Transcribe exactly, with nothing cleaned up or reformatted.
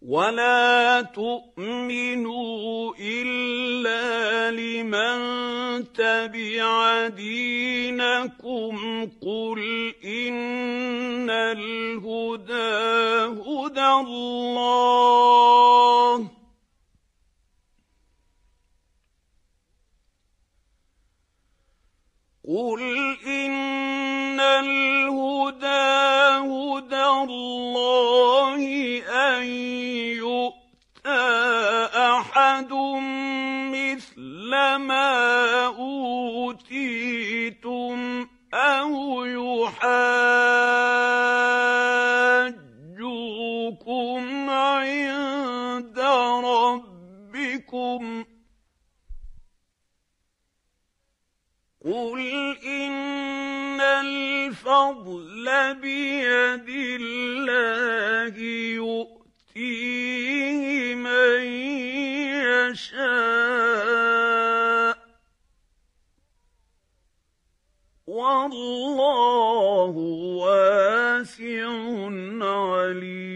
ولا تؤمنوا إلا لمن تبع دينكم قل إن الهدى هدى الله قل إن الهدى هدى الله أن يؤتى أحد مثل ما أوتيتم أو يحاجوكم عند ربكم قل إن الفضل بيد الله يؤتيه من يشاء والله واسع عليم.